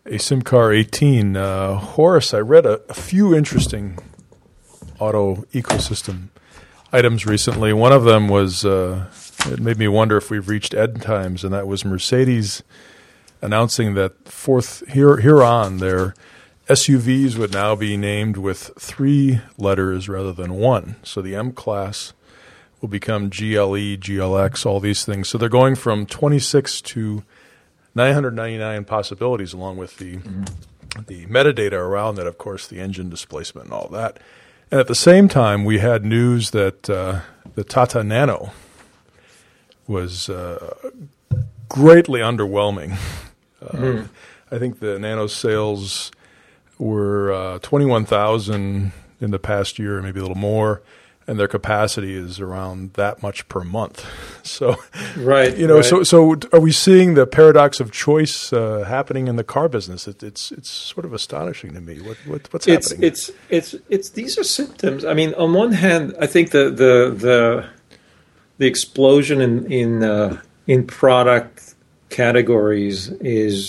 a SimCar 18. Horace, I read a few interesting auto ecosystem items recently. One of them was, it made me wonder if we've reached end times, and that was Mercedes announcing that here on their SUVs would now be named with 3 letters rather than 1. So the M-Class will become GLE, GLX, all these things. So they're going from 26 to 999 possibilities, along with the metadata around that, of course, the engine displacement and all that. And at the same time, we had news that the Tata Nano was greatly underwhelming. I think the Nano sales were 21,000 in the past year, maybe a little more, and their capacity is around that much per month. So, right. So are we seeing the paradox of choice happening in the car business? It's sort of astonishing to me. What's happening? It's these are symptoms. I mean, on one hand, I think the explosion in product categories is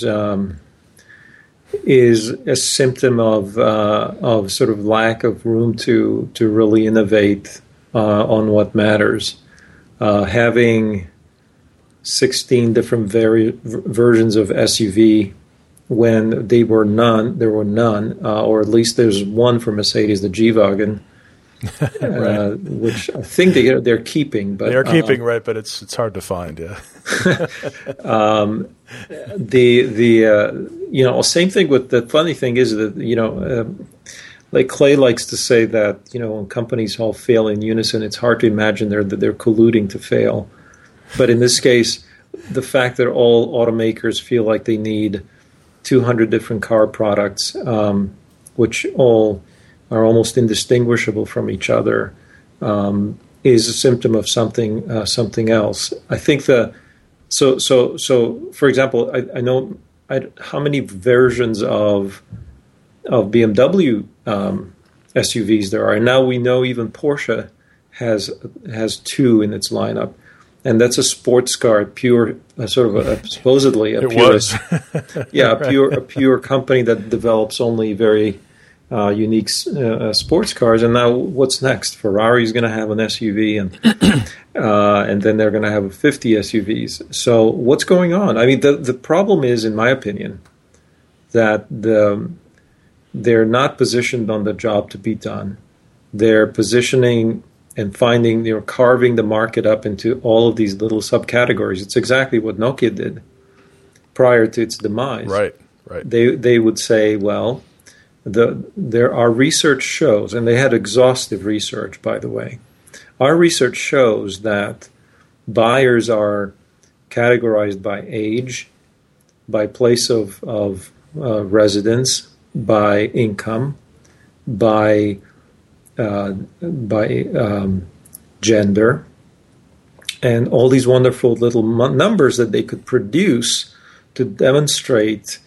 a symptom of sort of lack of room to really innovate on what matters. Having 16 different versions of SUV when there were none, or at least there's one for Mercedes, the G-Wagen, right. Which I think they're keeping. But they are keeping, right? But it's hard to find, yeah. Same thing with the funny thing is that like Clay likes to say that when companies all fail in unison, it's hard to imagine they're colluding to fail. But in this case, the fact that all automakers feel like they need 200 different car products, which all are almost indistinguishable from each other, is a symptom of something else. I think So, for example, I know how many versions of BMW SUVs there are, and now we know even Porsche has 2 in its lineup, and that's a sports car, supposedly a pure company that develops only very unique sports cars. And now what's next? Ferrari's going to have an SUV, and then they're going to have 50 SUVs. So what's going on? I mean, the problem is, in my opinion, that they're not positioned on the job to be done. They're positioning and carving the market up into all of these little subcategories. It's exactly what Nokia did prior to its demise. Right. They would say, well, there are research shows, and they had exhaustive research, by the way. Our research shows that buyers are categorized by age, by place of residence, by income, by gender, and all these wonderful little numbers that they could produce to demonstrate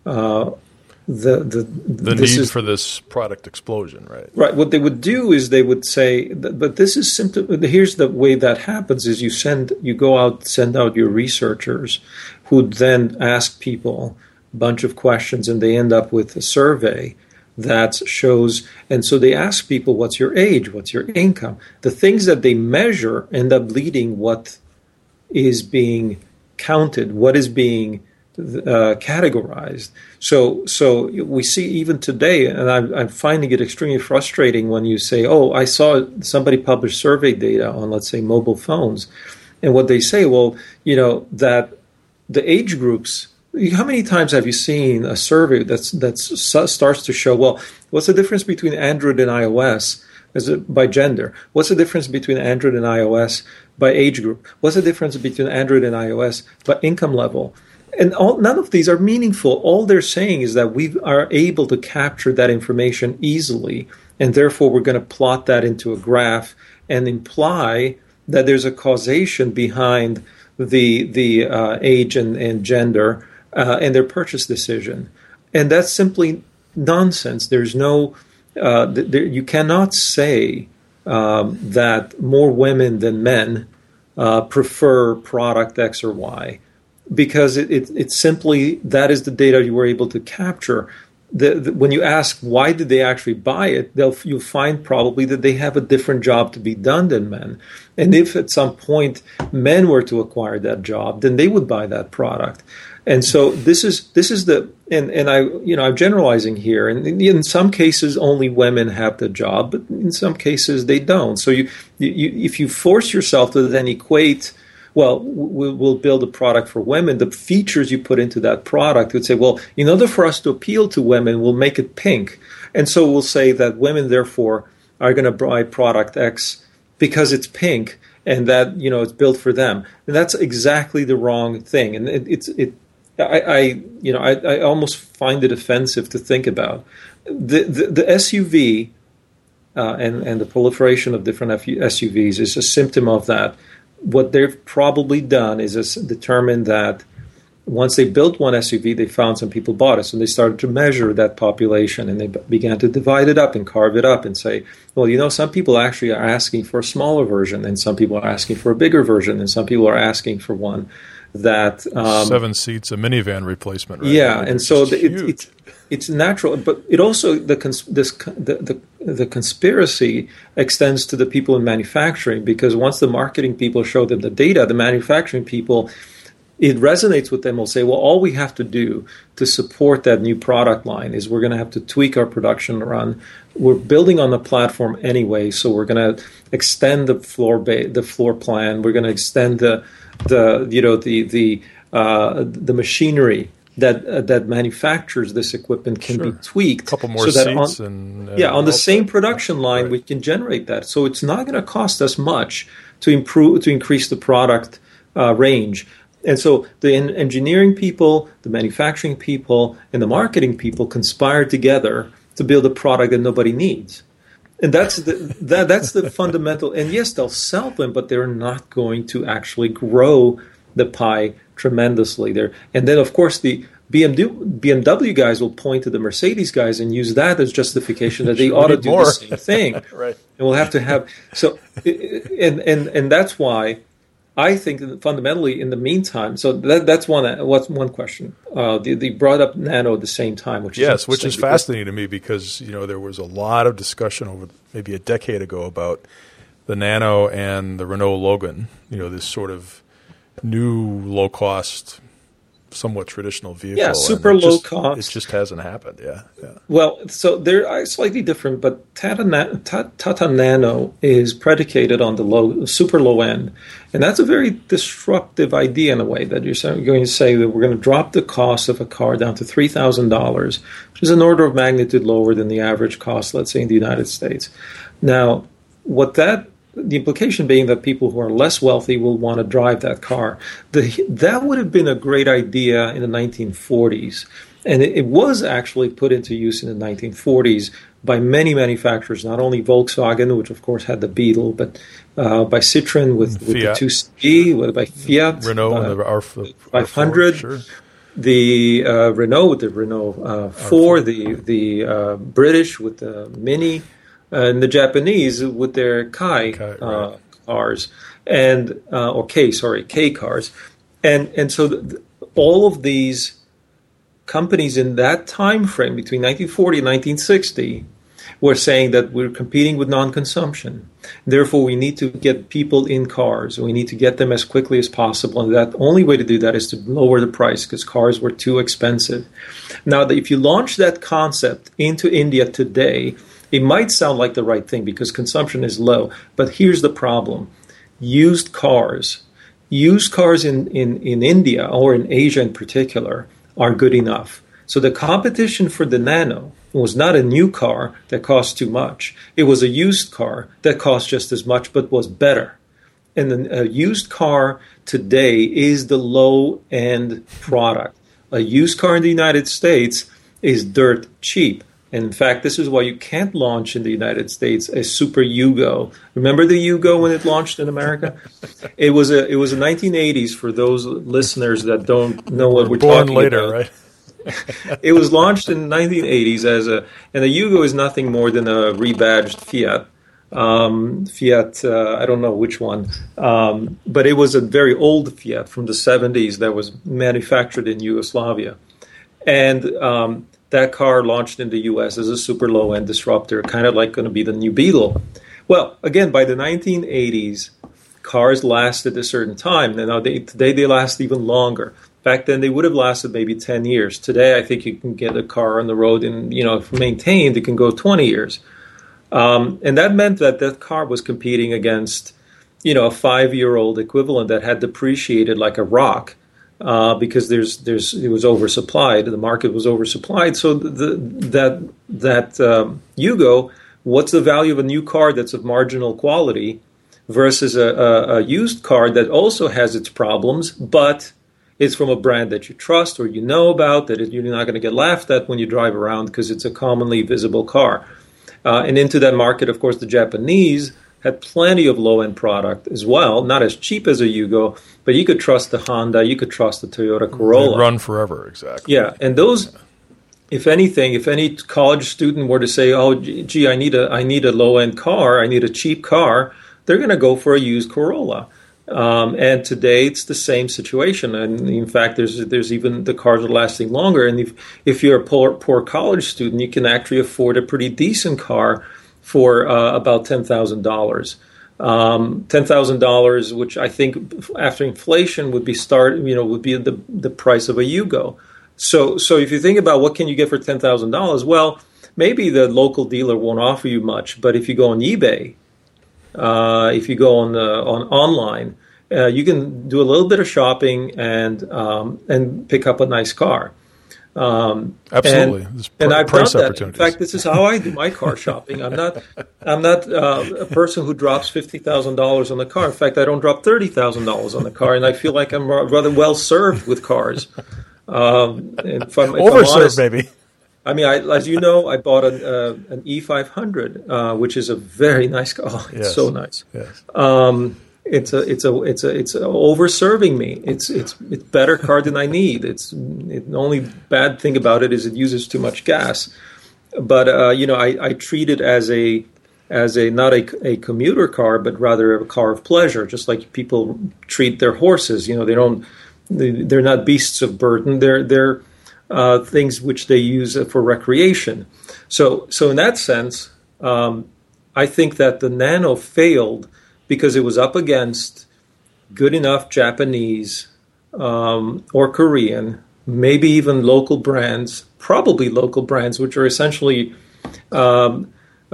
the need for this product explosion, right? Right. What they would do is they would say, but this is symptom. Here's the way that happens: is you send out your researchers, who then ask people a bunch of questions, and they end up with a survey that shows. And so they ask people, "What's your age? What's your income?" The things that they measure end up leading what is being counted, what is being categorized. So we see even today, and I'm finding it extremely frustrating when you say, "Oh, I saw somebody publish survey data on, let's say, mobile phones," and what they say, well, that the age groups. How many times have you seen a survey that starts to show, well, what's the difference between Android and iOS by gender? What's the difference between Android and iOS by age group? What's the difference between Android and iOS by income level? And none of these are meaningful. All they're saying is that we are able to capture that information easily, and therefore we're going to plot that into a graph and imply that there's a causation behind the age and gender and their purchase decision. And that's simply nonsense. There's no, you cannot say that more women than men prefer product X or Y. because it's simply that is the data you were able to capture. When you ask why did they actually buy it, you'll find probably that they have a different job to be done than men. And if at some point men were to acquire that job, then they would buy that product. And so this is I'm generalizing here. And in some cases, only women have the job, but in some cases they don't. So you if you force yourself to then equate, well, we'll build a product for women, the features you put into that product would say, well, in order for us to appeal to women, we'll make it pink. And so we'll say that women, therefore, are going to buy product X because it's pink and that, it's built for them. And that's exactly the wrong thing. And I almost find it offensive to think about. The SUV and the proliferation of different SUVs is a symptom of that. What they've probably done is determined that once they built one SUV, they found some people bought it. So they started to measure that population, and they began to divide it up and carve it up and say, well, some people actually are asking for a smaller version, and some people are asking for a bigger version, and some people are asking for one that 7 seats, a minivan replacement. Right? Yeah, and so it's natural, but it also the conspiracy extends to the people in manufacturing, because once the marketing people show them the data, the manufacturing people, it resonates with them. Will say, well, all we have to do to support that new product line is we're going to have to tweak our production run. We're building on the platform anyway, so we're going to extend the floor plan. We're going to extend the machinery that manufactures this equipment can be tweaked. A couple more seats on the same production line, we can generate that. So it's not going to cost us much to increase the product range. And so the engineering people, the manufacturing people, and the marketing people conspire together to build a product that nobody needs. And that's the fundamental. And yes, they'll sell them, but they're not going to actually grow the pie tremendously there. And then, of course, the BMW guys will point to the Mercedes guys and use that as justification that they ought to do the same thing. Right. And we'll have to have so, and that's why I think that fundamentally, in the meantime, so that's one question. They brought up Nano at the same time, which is fascinating to me because there was a lot of discussion over maybe a decade ago about the Nano and the Renault Logan. This sort of new low cost, somewhat traditional vehicle. Yeah, super low cost. It just hasn't happened. Yeah. Well, so they're slightly different, but Tata Nano is predicated on the super low end, and that's a very disruptive idea in a way that you're going to say that we're going to drop the cost of a car down to $3,000, which is an order of magnitude lower than the average cost, let's say, in the United States. Now, the implication being that people who are less wealthy will want to drive that car. That would have been a great idea in the 1940s. And it was actually put into use in the 1940s by many manufacturers, not only Volkswagen, which of course had the Beetle, but by Citroën with the 2C, by Fiat, Renault and the R500, sure. The Renault with the Renault 4, the British with the Mini, and the Japanese with their Kai cars K cars, and so all of these companies in that time frame between 1940 and 1960 were saying that we're competing with non-consumption. Therefore, we need to get people in cars. We need to get them as quickly as possible, and that only way to do that is to lower the price because cars were too expensive. Now, if you launch that concept into India today, it might sound like the right thing because consumption is low, but here's the problem. Used cars in India or in Asia in particular are good enough. So the competition for the Nano was not a new car that cost too much. It was a used car that cost just as much but was better. And a used car today is the low-end product. A used car in the United States is dirt cheap. And in fact, this is why you can't launch in the United States a Super Yugo. Remember the Yugo when it launched in America? It was a 1980s for those listeners that don't know what we're talking later, about. Right? It was launched in the 1980s and a Yugo is nothing more than a rebadged Fiat. Fiat, I don't know which one, but it was a very old Fiat from the 70s that was manufactured in Yugoslavia. And that car launched in the U.S. as a super low-end disruptor, kind of like going to be the new Beetle. Well, again, by the 1980s, cars lasted a certain time. Now, today they last even longer. Back then, they would have lasted maybe 10 years. Today, I think you can get a car on the road and, if maintained, it can go 20 years. And that meant that car was competing against, a 5-year-old equivalent that had depreciated like a rock because it was oversupplied. The market was oversupplied. So that Yugo, what's the value of a new car that's of marginal quality versus a used car that also has its problems, but it's from a brand that you trust or you know about, that you're not going to get laughed at when you drive around because it's a commonly visible car. And into that market, of course, the Japanese had plenty of low-end product as well, not as cheap as a Yugo, but you could trust the Honda, you could trust the Toyota Corolla. They run forever, exactly. Yeah, and those, if anything, if any college student were to say, "Oh, gee, I need a low-end car, I need a cheap car," they're going to go for a used Corolla. And today it's the same situation, and in fact, there's even the cars are lasting longer. And if you're a poor college student, you can actually afford a pretty decent car for about $10,000. $10,000, which I think after inflation would be the price of a Yugo. So if you think about what can you get for $10,000, well, maybe the local dealer won't offer you much, but if you go on eBay. If you go on online, you can do a little bit of shopping and pick up a nice car. Absolutely, and I've done that. In fact, this is how I do my car shopping. I'm not a person who drops $50,000 on the car. In fact, I don't drop $30,000 on the car, and I feel like I'm rather well served with cars. If I'm honest, maybe. I mean, as you know, I bought an E500, which is a very nice car. Oh, it's so nice. Yes. It's overserving me. It's better car than I need. The only bad thing about it is it uses too much gas. But I treat it as not a commuter car, but rather a car of pleasure, just like people treat their horses. They're not beasts of burden. They're things which they use for recreation. So in that sense, I think that the Nano failed because it was up against good enough Japanese or Korean, maybe even local brands, probably local brands, which are essentially not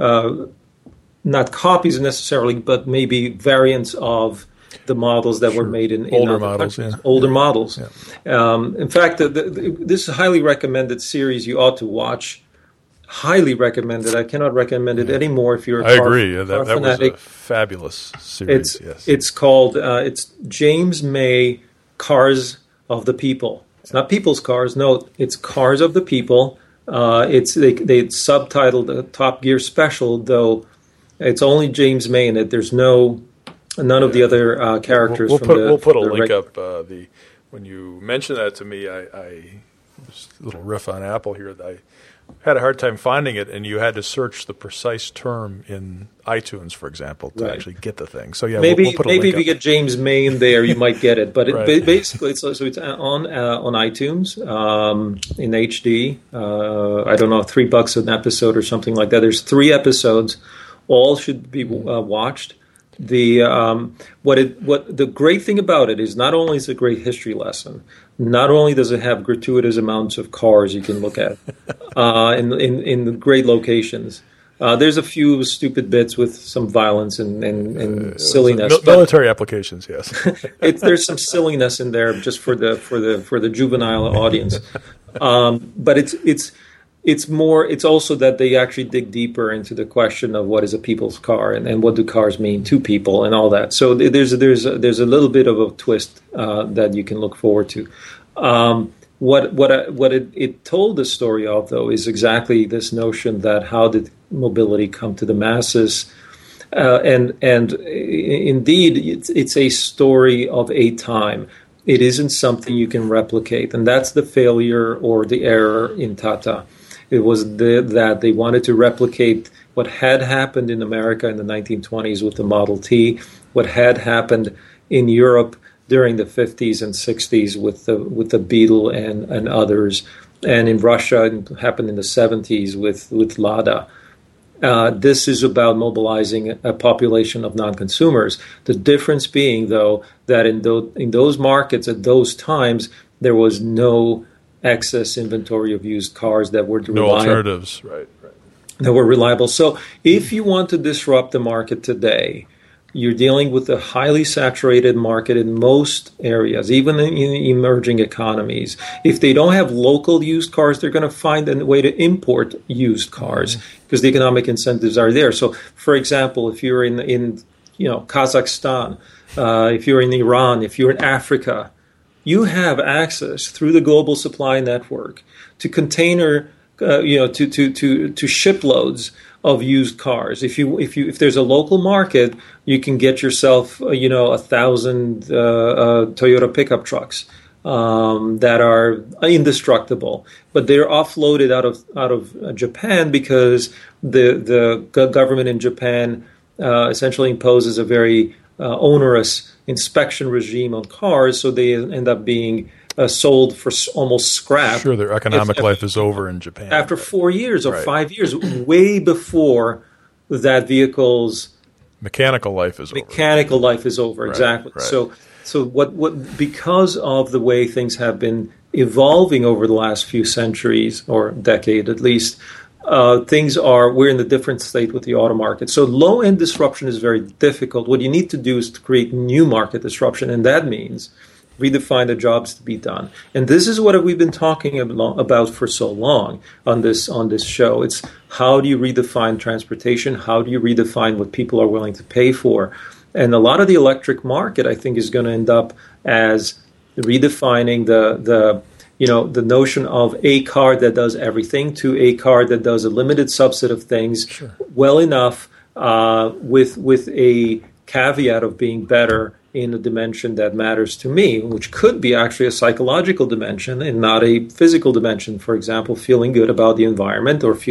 copies necessarily, but maybe variants of the models that were made in older other models. countries. Yeah. Older models. Yeah. In fact, this is a highly recommended series you ought to watch. Highly recommended. I cannot recommend it anymore if you're a I car, agree. car That was fanatic. a fabulous series. It's called it's James May Cars of the People. It's not People's Cars. No, it's Cars of the People. They subtitled Top Gear Special, though it's only James May in it. There's none of the other characters. We'll put a link up. When you mentioned that to me, I just a little riff on Apple here. I had a hard time finding it, and you had to search the precise term in iTunes, for example, to actually get the thing. So maybe we'll put a link if you up. get James May in there, you might get it. But basically, it's on iTunes in HD. I don't know, $3 an episode or something like that. There's 3 episodes. All should be watched. The great thing about it is not only is it a great history lesson, not only does it have gratuitous amounts of cars you can look at in great locations. There's a few stupid bits with some violence and silliness. Military applications, yes. There's some silliness in there just for the juvenile audience, but it's more. It's also that they actually dig deeper into the question of what is a people's car and what do cars mean to people and all that. So there's a little bit of a twist that you can look forward to. What it told the story of, though, is exactly this notion that how did mobility come to the masses, and indeed it's a story of a time. It isn't something you can replicate, and that's the failure or the error in Tata. It was that they wanted to replicate what had happened in America in the 1920s with the Model T, what had happened in Europe during the 50s and 60s with the Beetle and others, and in Russia it happened in the 70s with Lada. This is about mobilizing a population of non-consumers. The difference being, though, that in those markets at those times, there was no excess inventory of used cars that were reliable. No alternatives, right. That were reliable. So if you want to disrupt the market today, you're dealing with a highly saturated market in most areas, even in emerging economies. If they don't have local used cars, they're going to find a way to import used cars because the economic incentives are there. So, for example, if you're in Kazakhstan, if you're in Iran, if you're in Africa, you have access through the global supply network to to shiploads of used cars. If there's a local market, you can get yourself 1,000 Toyota pickup trucks that are indestructible, but they're offloaded out of Japan because the government in Japan essentially imposes a very onerous inspection regime on cars, so they end up being sold for almost scrap. Sure, their economic life is over in Japan. After 4 years or 5 years, way before that vehicle's mechanical life is over. Exactly. Right. So what because of the way things have been evolving over the last few centuries or decade at least, we're in a different state with the auto market. So low-end disruption is very difficult. What you need to do is to create new market disruption, and that means redefine the jobs to be done. And this is what we've been talking about for so long on this show. It's how do you redefine transportation? How do you redefine what people are willing to pay for? And a lot of the electric market, I think, is going to end up as redefining the notion of a car that does everything to a car that does a limited subset of things well enough with a caveat of being better in a dimension that matters to me, which could be actually a psychological dimension and not a physical dimension. For example, feeling good about the environment or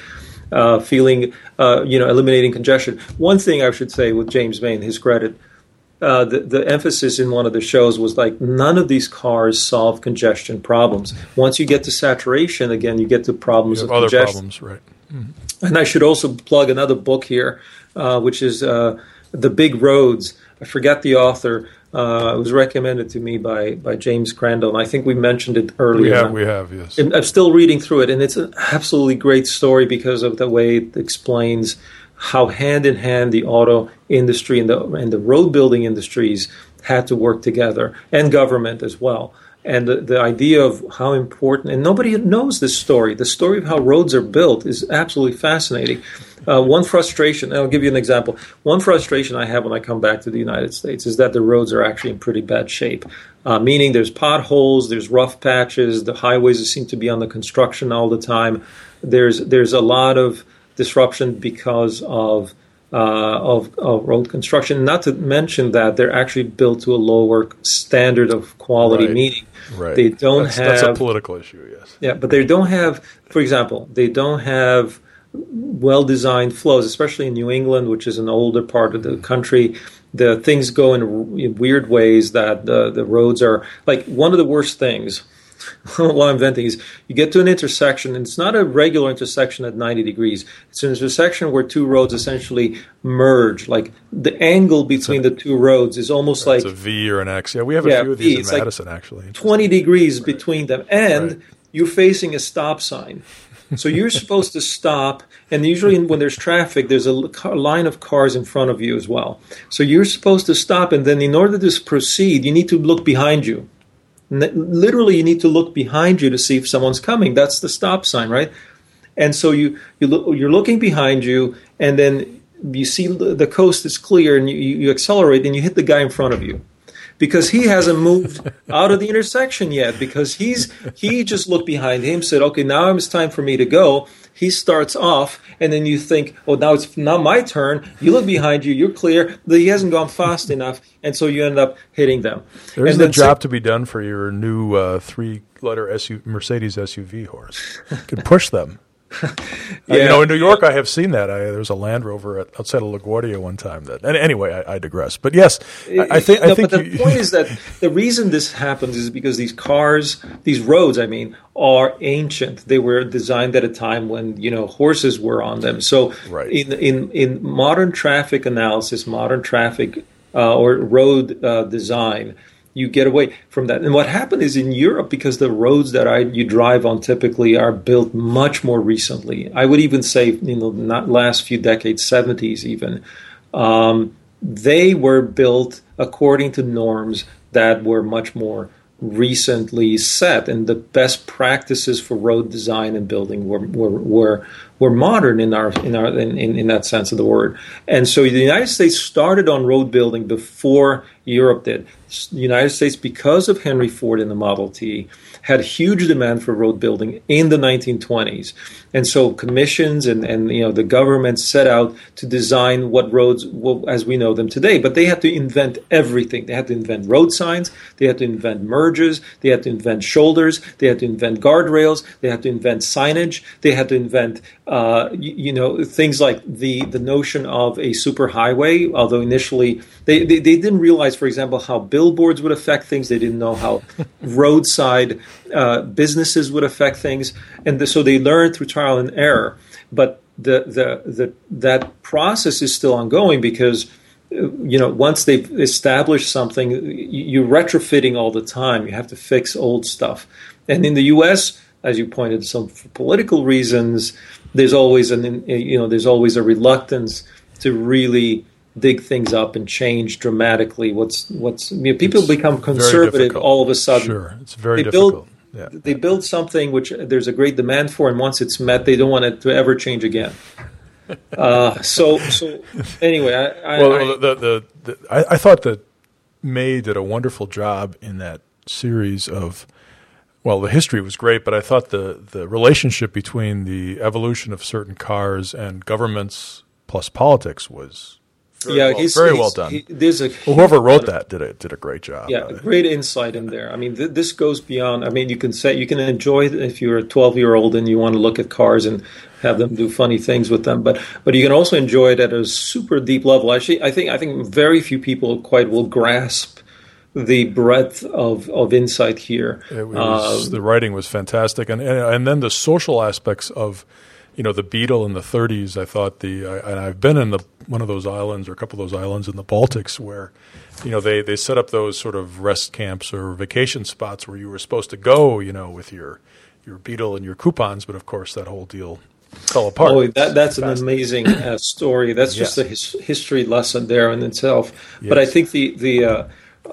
eliminating congestion. One thing I should say with James Vane, his credit, the emphasis in one of the shows was like none of these cars solve congestion problems. Once you get to saturation, again, you get to problems of other congestion. Problems, right? Mm-hmm. And I should also plug another book here, which is The Big Roads. I forget the author. It was recommended to me by James Crandall, and I think we mentioned it earlier. We have, yes. I'm still reading through it, and it's an absolutely great story because of the way it explains how hand-in-hand the auto industry and the road-building industries had to work together, and government as well. And the idea of how important, and nobody knows this story. The story of how roads are built is absolutely fascinating. One frustration, and I'll give you an example. One frustration I have when I come back to the United States is that the roads are actually in pretty bad shape, meaning there's potholes, there's rough patches, the highways seem to be under construction all the time. There's a lot of disruption because of road construction, not to mention that they're actually built to a lower standard of quality, meaning they don't that's a political issue, yes. Yeah, but they don't have, for example, they don't have well-designed flows, especially in New England, which is an older part of the country. The things go in weird ways that the roads are, like one of the worst things what I'm venting is you get to an intersection, and it's not a regular intersection at 90 degrees. It's an intersection where two roads essentially merge. Like the angle between the two roads is almost like... It's a V or an X. Yeah, we have a few of these in Madison, actually. 20 degrees between them. And you're facing a stop sign. So you're supposed to stop, and usually when there's traffic, there's a line of cars in front of you as well. So you're supposed to stop, and then in order to proceed, you need to look behind you. Literally, you need to look behind you to see if someone's coming. That's the stop sign, right? And so you're looking behind you, and then you see the coast is clear, and you accelerate, and you hit the guy in front of you. Because he hasn't moved out of the intersection yet, because he just looked behind him, said, okay, now it's time for me to go. He starts off, and then you think, oh, now it's not my turn. You look behind you, you're clear, but he hasn't gone fast enough, and so you end up hitting them. There's a job to be done for your new three-letter Mercedes SUV, Horst. You could push them. In New York, I have seen that. There was a Land Rover outside of LaGuardia one time. Anyway, I digress. But yes, I think. But the point is that the reason this happens is because these roads, are ancient. They were designed at a time when horses were on them. So right. in modern traffic analysis, modern traffic or road design, you get away from that. And what happened is in Europe, because the roads that you drive on typically are built much more recently. I would even say, not last few decades, 70s even. They were built according to norms that were much more recently set, and the best practices for road design and building were modern in that sense of the word. And so the United States started on road building before Europe did. The United States, because of Henry Ford and the Model T, had huge demand for road building in the 1920s. And so commissions and the government set out to design what roads as we know them today. But they had to invent everything. They had to invent road signs. They had to invent merges. They had to invent shoulders. They had to invent guardrails. They had to invent signage. They had to invent things like the notion of a superhighway. Although initially they didn't realize, for example, how billboards would affect things. They didn't know how roadside businesses would affect things, and so they learned through trial and error. But that process is still ongoing because once they've established something, you're retrofitting all the time. You have to fix old stuff. And in the U.S., as you pointed, for political reasons, there's always a reluctance to really dig things up and change dramatically. People become conservative all of a sudden. Sure, it's very difficult. They build something which there's a great demand for, and once it's met, they don't want it to ever change again. So anyway, I thought that May did a wonderful job in that series of. Well, the history was great, but I thought the relationship between the evolution of certain cars and governments plus politics was very well done. Whoever wrote that did a great job. Yeah, great insight in there. This goes beyond. You can enjoy it if you're a 12-year-old and you want to look at cars and have them do funny things with them, but you can also enjoy it at a super deep level. Actually, I think very few people quite will grasp the breadth of insight here. The writing was fantastic, and then the social aspects of, the Beetle in the 30s. I thought and I've been in one of those islands or a couple of those islands in the Baltics where, they set up those sort of rest camps or vacation spots where you were supposed to go, with your Beetle and your coupons, but of course that whole deal fell apart. Oh, that's an amazing story. That's just a history lesson there in itself. Yes. But I think the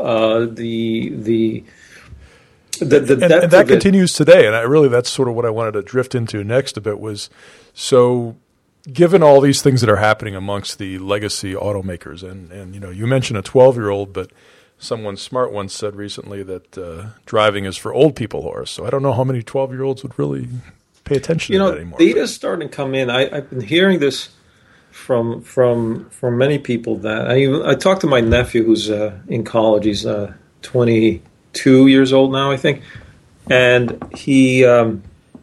that continues today, and that's sort of what I wanted to drift into next a bit was, so given all these things that are happening amongst the legacy automakers, and you mentioned a 12-year-old, but someone smart once said recently that driving is for old people, Horace. So I don't know how many 12-year-olds would really pay attention to that anymore. Data's starting to come in. I've been hearing this from many people. That I talked to my nephew who's in college. He's 22 years old now, I think, and he, I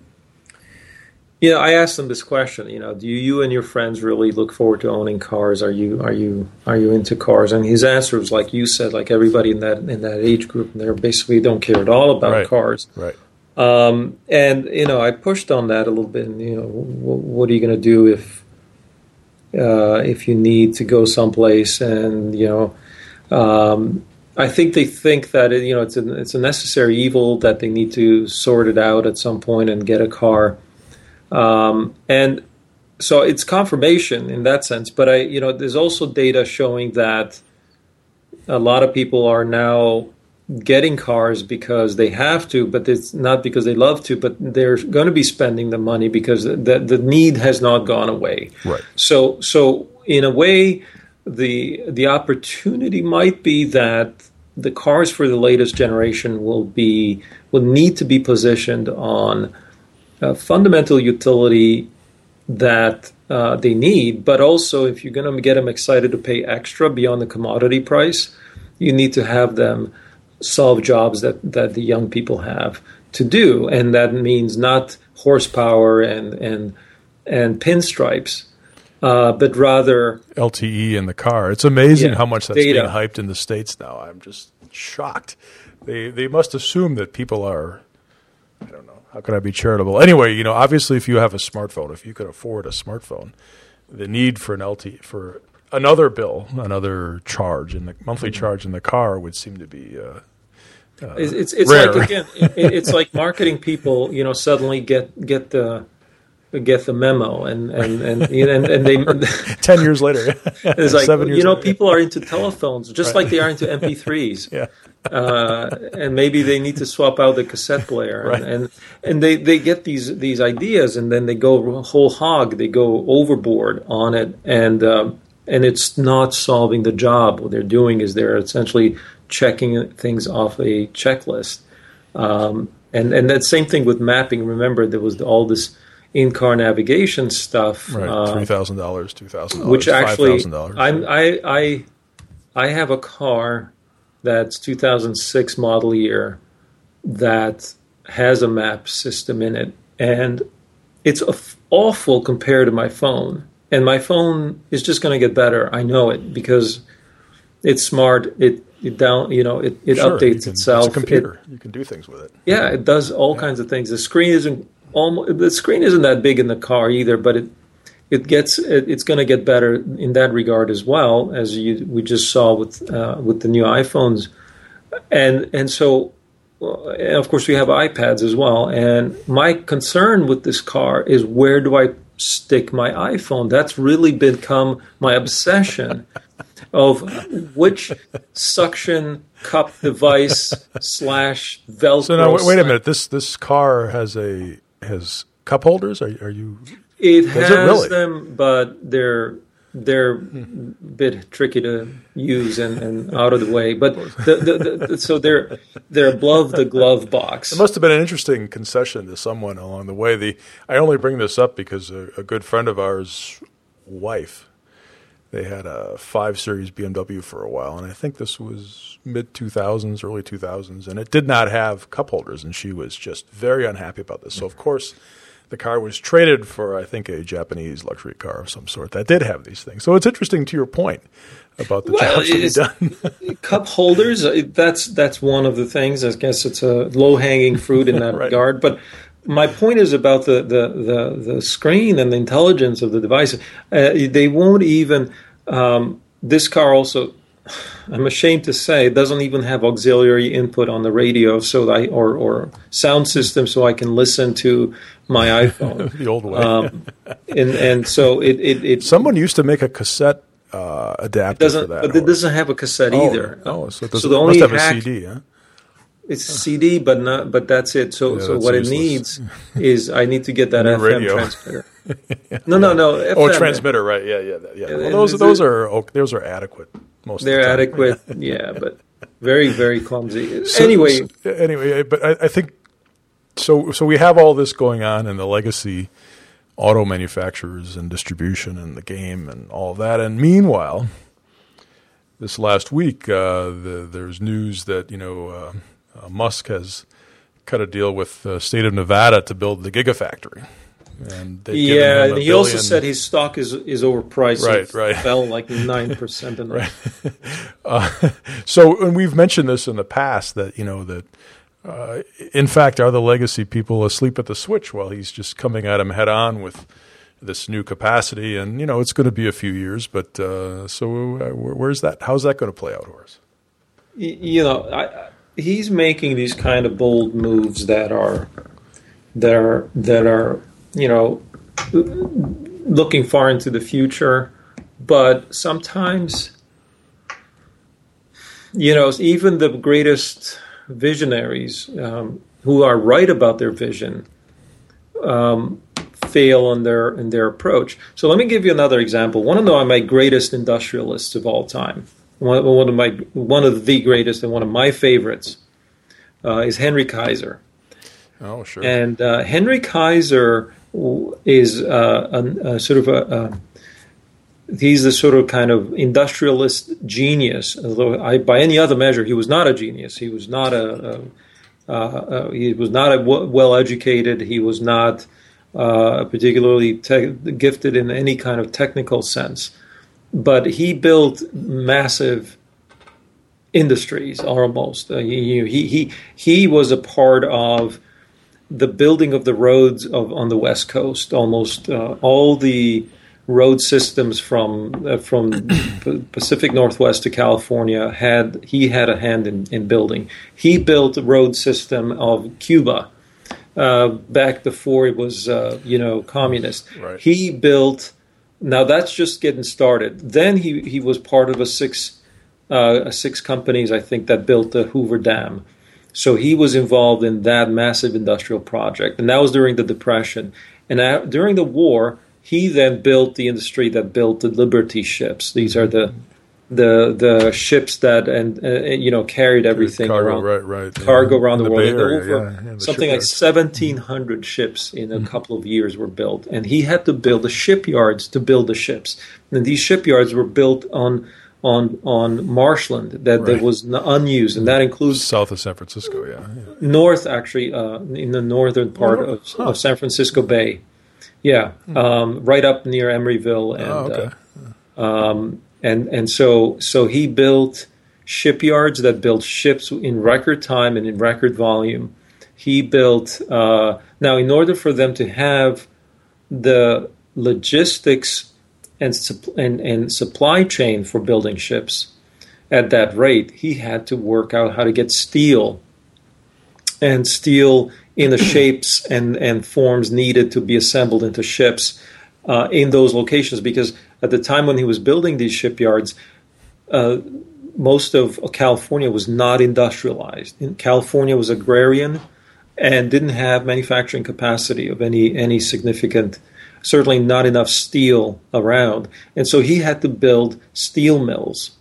asked him this question. Do you and your friends really look forward to owning cars? Are you into cars? And his answer was like you said, like everybody in that age group, they basically don't care at all about cars. Right. And I pushed on that a little bit. And what are you going to do if you need to go someplace? And I think they think that it's a necessary evil, that they need to sort it out at some point and get a car. And so it's confirmation in that sense. But there's also data showing that a lot of people are now getting cars because they have to, but it's not because they love to, but they're going to be spending the money because the need has not gone away. Right. So in a way, the opportunity might be that the cars for the latest generation will need to be positioned on fundamental utility that they need, but also if you're going to get them excited to pay extra beyond the commodity price, you need to have them solve jobs that the young people have to do, and that means not horsepower and and pinstripes, but rather LTE in the car. It's amazing how much that's data. being hyped in the States now. I'm just shocked. They must assume that people are, I don't know, how can I be charitable? Anyway, obviously if you have a smartphone, if you could afford a smartphone, the need for an LTE, for another bill, another charge, in the monthly charge in the car would seem to be it's rare. like, again, it's like marketing people, suddenly get the memo and they 10 years later. it's like 7 years later. people are into telephones just like they are into MP3s. Yeah. And maybe they need to swap out the cassette player, Right. and they get these ideas, and then they go whole hog, they go overboard on it, and it's not solving the job. What they're doing is they're essentially checking things off a checklist, and that same thing with mapping. Remember, there was all this in-car navigation stuff, Right, $3,000, $2,000, which actually $5,000. I have a car that's 2006 model year that has a map system in it, and it's awful compared to my phone. And my phone is just going to get better. I know it because it's smart. It Sure, updates itself. It's a computer. You can do things with it. Yeah, it does all kinds of things. The screen isn't that big in the car either, but it's going to get better in that regard as well, as we just saw with the new iPhones, and so and of course we have iPads as well. And my concern with this car is, where do I stick my iPhone? That's really become my obsession of which suction cup device / Velcro. So now, wait a minute. This car has cup holders. Are you? It has really? them, but they're a bit tricky to use and out of the way. But so they're above the glove box. It must have been an interesting concession to someone along the way. I only bring this up because a good friend of ours' wife, they had a 5 Series BMW for a while, and I think this was mid-2000s, early 2000s, and it did not have cup holders, and she was just very unhappy about this. So, of course, the car was traded for, I think, a Japanese luxury car of some sort that did have these things. So it's interesting to your point about the jobs to be done. Cup holders, that's one of the things. I guess it's a low-hanging fruit in that Right. regard. But my point is about the screen and the intelligence of the device. They won't even. This car also, I'm ashamed to say, it doesn't even have auxiliary input on the radio, or sound system, so I can listen to my iPhone The old way. and so it Someone used to make a cassette adapter for that. but it doesn't have a cassette either. So it doesn't, So the it only must have hack- a CD, huh? It's CD, but that's it. So Yeah, so that's what useless. it needs is I need to get that New FM radio. transmitter. No. FM, Oh, transmitter, right? Yeah. Well, those are adequate. Most They're of the time. adequate, yeah, but very, very clumsy. Anyway, but I think so. So we have all this going on in the legacy auto manufacturers and distribution and the game and all of that. And meanwhile, this last week, there's news that Musk has cut a deal with the state of Nevada to build the Gigafactory. And they've given him and $1 he also billion. said his stock is overpriced. Right. It fell like 9% in Right. So, and we've mentioned this in the past that in fact, are the legacy people asleep at the switch while he's just coming at him head on with this new capacity? And it's going to be a few years, but where's that? How's that going to play out, Horace? He's making these kind of bold moves that are looking far into the future, but sometimes even the greatest visionaries who are right about their vision fail in their approach. So let me give you another example. One of my greatest industrialists of all time, one of the greatest and one of my favorites is Henry Kaiser. Oh, sure. And Henry Kaiser is he's the sort of kind of industrialist genius. Although by any other measure, he was not a genius. He was not well educated. He was not particularly gifted in any kind of technical sense. But he built massive industries almost. He was a part of the building of the roads on the West Coast. Almost all the road systems from Pacific Northwest to California he had a hand in building. He built the road system of Cuba back before it was communist. Right. He built. Now that's just getting started. Then he was part of a six companies, I think, that built the Hoover Dam. So he was involved in that massive industrial project, and that was during the Depression. And during the war, he then built the industry that built the Liberty ships. These are the ships that carried everything cargo, around cargo around the world. Area, something like 1,700 ships in a couple of years were built, and he had to build the shipyards to build the ships. And these shipyards were built on marshland that was unused, and that includes south of San Francisco, north, actually, in the northern part of San Francisco Bay, right up near Emeryville, and so he built shipyards that built ships in record time and in record volume. He built now, in order for them to have the logistics and supply chain for building ships at that rate, he had to work out how to get steel in the shapes and forms needed to be assembled into ships in those locations. Because at the time when he was building these shipyards, most of California was not industrialized. California was agrarian and didn't have manufacturing capacity of any significant. Certainly not enough steel around. And so he had to build steel mills.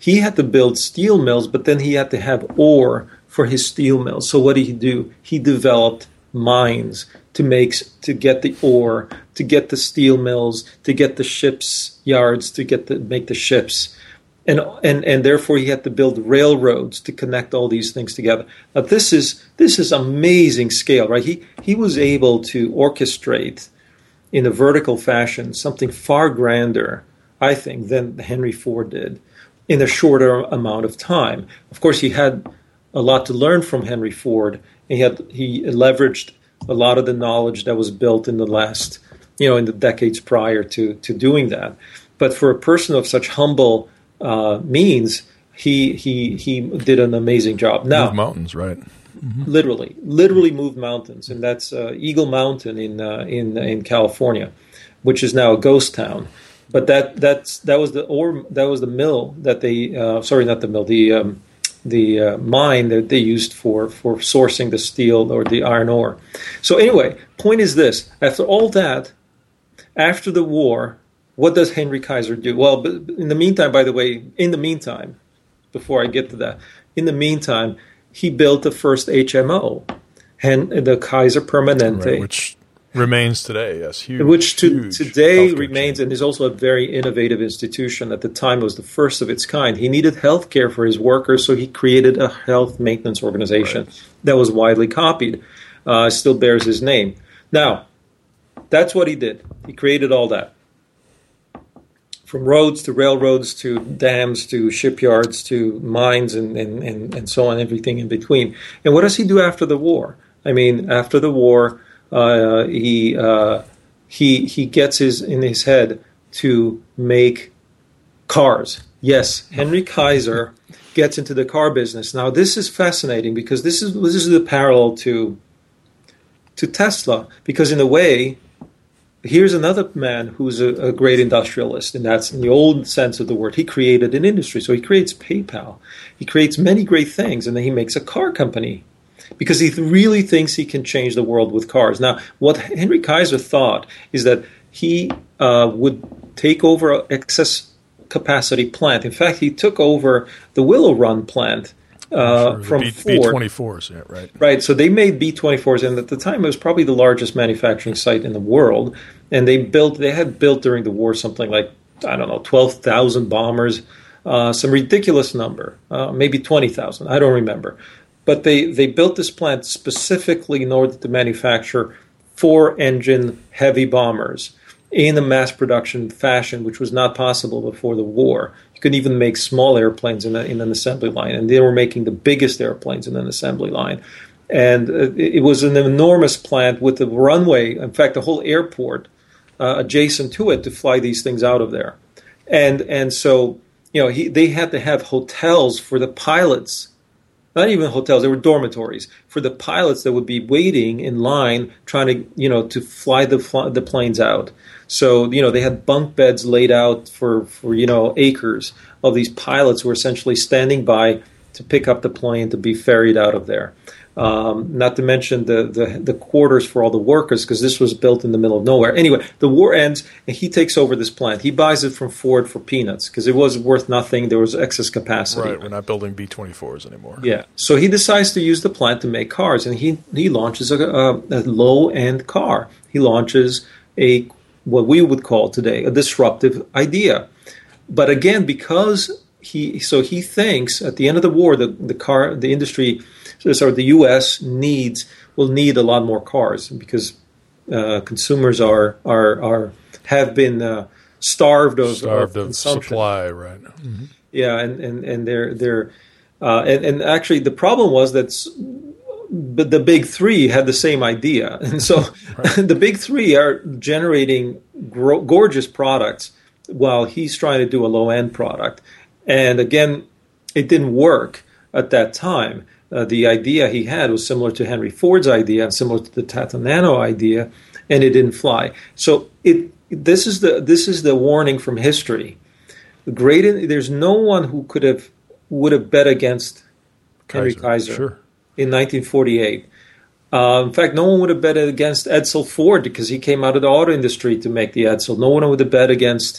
But then he had to have ore for his steel mills. So what did he do? He developed mines to get the ore, to get the steel mills, to get the ships yards, to make the ships. And therefore he had to build railroads to connect all these things together. Now this is amazing scale, right? He was able to orchestrate in a vertical fashion something far grander, I think, than Henry Ford did in a shorter amount of time. Of course, he had a lot to learn from Henry Ford. He leveraged a lot of the knowledge that was built in the last, in the decades prior to doing that. But for a person of such humble means, he did an amazing job. Now, move mountains, right? Mm-hmm. Literally moved mountains, and that's Eagle Mountain in California, which is now a ghost town. But that was the mill that they not the mill, the mine that they used for sourcing the steel or the iron ore. So anyway, point is this: after all that, after the war, what does Henry Kaiser do? Well, in the meantime, by the way, before I get to that, in the meantime, he built the first HMO, and the Kaiser Permanente, right, which remains today, yes, huge. Which today remains, chain. and is also a very innovative institution. At the time, it was the first of its kind. He needed health care for his workers, so he created a health maintenance organization that was widely copied. Still bears his name. Now, that's what he did. He created all that. From roads to railroads to dams to shipyards to mines and so on, everything in between. And what does he do after the war? I mean, after the war, he gets in his head to make cars. Yes, Henry Kaiser gets into the car business. Now, this is fascinating because this is the parallel to Tesla, because in a way, here's another man who's a great industrialist, and that's in the old sense of the word. He created an industry. So he creates PayPal. He creates many great things, and then he makes a car company because he really thinks he can change the world with cars. Now, what Henry Kaiser thought is that he would take over an excess capacity plant. In fact, he took over the Willow Run plant from Ford. B-24s, yeah, right. Right, so they made B-24s, and at the time it was probably the largest manufacturing site in the world. And they had built during the war something like, 12,000 bombers, some ridiculous number, maybe 20,000, I don't remember. But they built this plant specifically in order to manufacture 4-engine heavy bombers in a mass production fashion, which was not possible before the war. You couldn't even make small airplanes in an assembly line, and they were making the biggest airplanes in an assembly line. And it was an enormous plant with a runway, in fact, the whole airport adjacent to it to fly these things out of there. And so, they had to have hotels for the pilots. Not even hotels, they were dormitories for the pilots that would be waiting in line trying to, to fly the planes out. So, they had bunk beds laid out for acres of these pilots who were essentially standing by to pick up the plane to be ferried out of there. Not to mention the quarters for all the workers, because this was built in the middle of nowhere. Anyway, the war ends, and he takes over this plant. He buys it from Ford for peanuts, because it was worth nothing. There was excess capacity. Right, we're not building B-24s anymore. Yeah, so he decides to use the plant to make cars, and he launches a low-end car. He launches what we would call today a disruptive idea. But again, because he thinks at the end of the war, the industry, so the U.S. will need a lot more cars because consumers have been starved of supply, right? Mm-hmm. Yeah, and they're and actually the problem was that the big three had the same idea, and so right. The big three are generating gorgeous products while he's trying to do a low-end product. And again, it didn't work at that time. The idea he had was similar to Henry Ford's idea and similar to the Tata Nano idea, and it didn't fly. So this is the warning from history. There's no one who would have bet against Henry Kaiser in 1948. In fact, no one would have bet against Edsel Ford because he came out of the auto industry to make the Edsel. No one would have bet against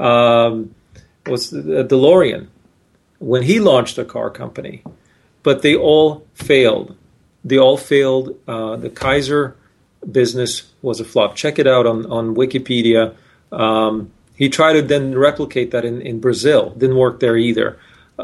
DeLorean when he launched a car company. But they all failed. The Kaiser business was a flop. Check it out on Wikipedia. He tried to then replicate that in Brazil. Didn't work there either.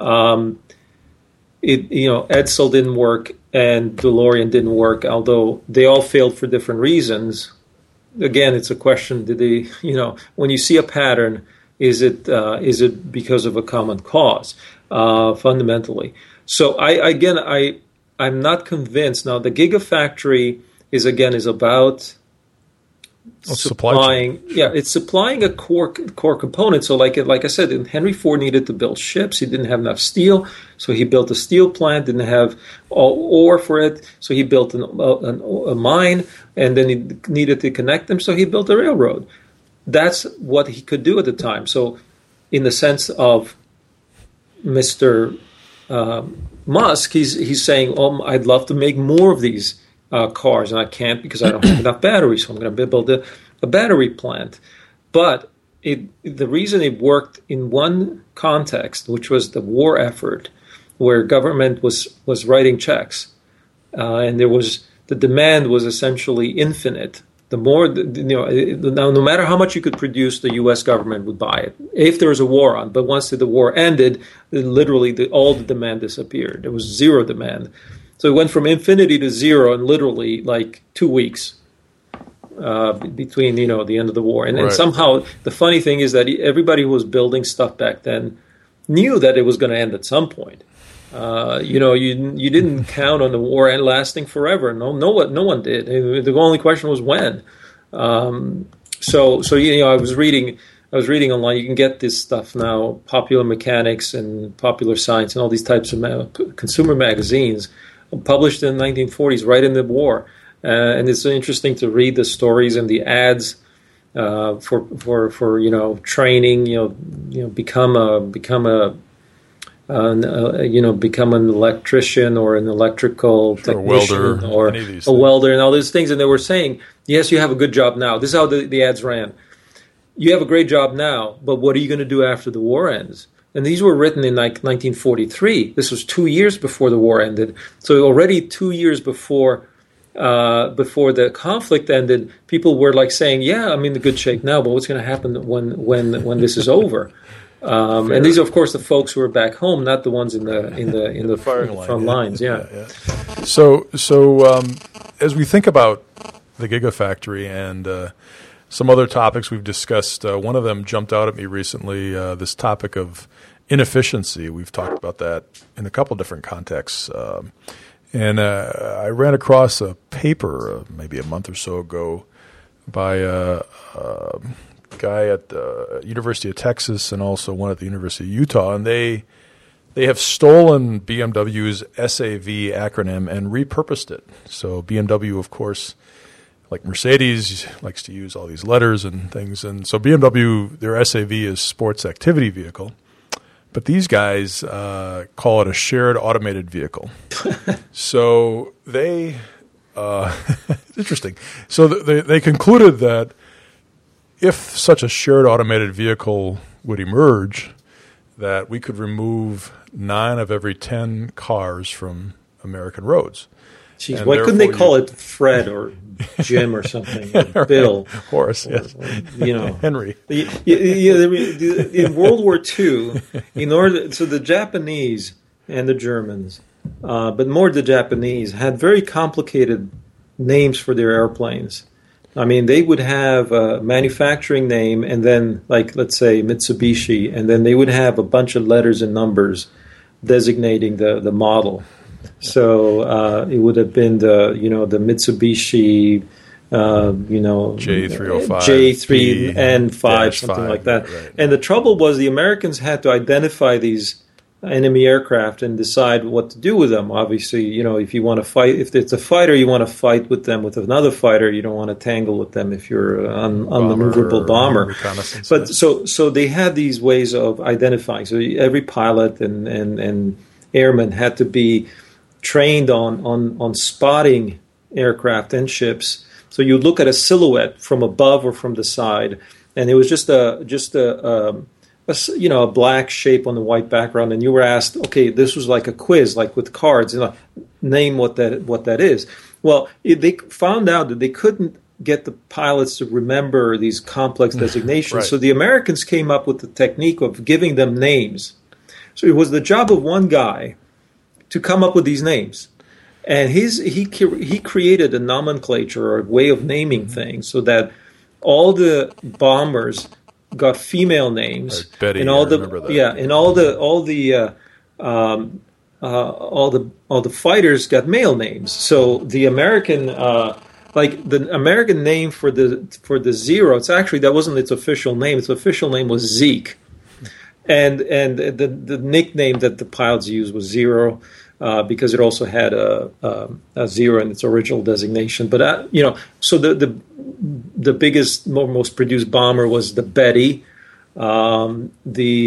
Edsel didn't work and DeLorean didn't work, although they all failed for different reasons. Again, it's a question: did they? When you see a pattern, is it because of a common cause? Fundamentally. So I'm not convinced. Now the Gigafactory is about supplying. Yeah, it's supplying a core component. So like I said, Henry Ford needed to build ships. He didn't have enough steel, so he built a steel plant. Didn't have ore for it, so he built a mine, and then he needed to connect them, so he built a railroad. That's what he could do at the time. So, in the sense of Mr. Musk, he's saying, I'd love to make more of these cars, and I can't because I don't have enough batteries, so I'm going to build a battery plant. But the reason it worked in one context, which was the war effort, where government was writing checks, and the demand was essentially infinite. The more, no matter how much you could produce, the U.S. government would buy it if there was a war on. But once the war ended, literally all the demand disappeared. There was zero demand. So it went from infinity to zero in literally like 2 weeks between the end of the war. And somehow the funny thing is that everybody who was building stuff back then knew that it was going to end at some point. You didn't count on the war and lasting forever. No one did. The only question was when. I was reading online. You can get this stuff now, Popular Mechanics and Popular Science and all these types of consumer magazines, published in the 1940s, right in the war. And it's interesting to read the stories and the ads for training. Become an electrician or an electrical technician or a welder and all these things. And they were saying, yes, you have a good job now. This is how the ads ran. You have a great job now, but what are you going to do after the war ends? And these were written in like 1943. This was 2 years before the war ended. So already 2 years before the conflict ended, people were like saying, yeah, I'm in good shape now, but what's going to happen when this is over? And these are, of course, the folks who are back home, not the ones in the front lines. Yeah. So as we think about the Gigafactory, and some other topics we've discussed. One of them jumped out at me recently, this topic of inefficiency. We've talked about that in a couple different contexts. And I ran across a paper maybe a month or so ago by a guy at the University of Texas and also one at the University of Utah, and they have stolen BMW's SAV acronym and repurposed it. So BMW, of course, like Mercedes, likes to use all these letters and things. And so BMW, their SAV is Sports Activity Vehicle. But these guys call it a shared automated vehicle. So they it's interesting. So they concluded that if such a shared automated vehicle would emerge, that we could remove 9 of every 10 cars from American roads. Jeez, why couldn't they call it Fred or Jim or something? Or right. Bill. Horace, yes. Henry. In World War II, so the Japanese and the Germans, but more the Japanese, had very complicated names for their airplanes. I mean, they would have a manufacturing name and then, like, let's say Mitsubishi, and then they would have a bunch of letters and numbers designating the model. So it would have been the Mitsubishi, J305, J3N5, something like that. Right. And the trouble was the Americans had to identify these enemy aircraft and decide what to do with them. Obviously, if you want to fight, if it's a fighter, you want to fight with them with another fighter. You don't want to tangle with them if you're an unmaneuverable bomber. But so they had these ways of identifying. So every pilot and airman had to be trained on spotting aircraft and ships. So you look at a silhouette from above or from the side, and it was just a black shape on the white background, and you were asked, okay, this was like a quiz, like with cards, name what that is. Well, they found out that they couldn't get the pilots to remember these complex designations, right. So the Americans came up with the technique of giving them names. So it was the job of one guy to come up with these names. And he created a nomenclature or a way of naming things so that all the bombers got female names, like Betty, and all the fighters got male names. So the American the American name for the Zero, that wasn't its official name. Its official name was Zeke, and the nickname that the pilots used was Zero. Because it also had a zero in its original designation, but so the biggest, most produced bomber was the Betty, the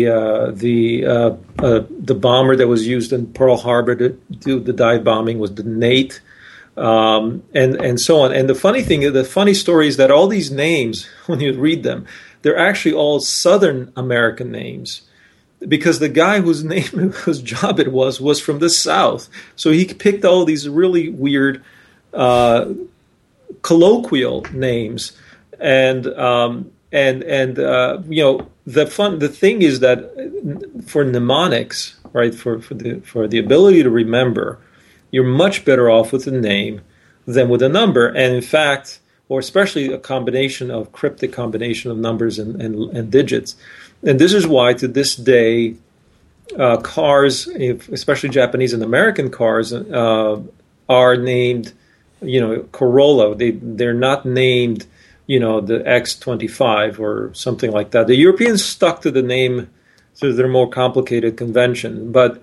bomber that was used in Pearl Harbor to do the dive bombing was the Nate, and so on. And the funny story is that all these names, when you read them, they're actually all Southern American names. Because the guy whose job it was from the South, so he picked all these really weird colloquial names, and the thing is that for mnemonics, right, for the ability to remember, you're much better off with a name than with a number, and in fact, or especially a cryptic combination of numbers and digits. And this is why, to this day, cars, especially Japanese and American cars, are named, Corolla. They're not named, the X25 or something like that. The Europeans stuck to the name, so their more complicated convention. But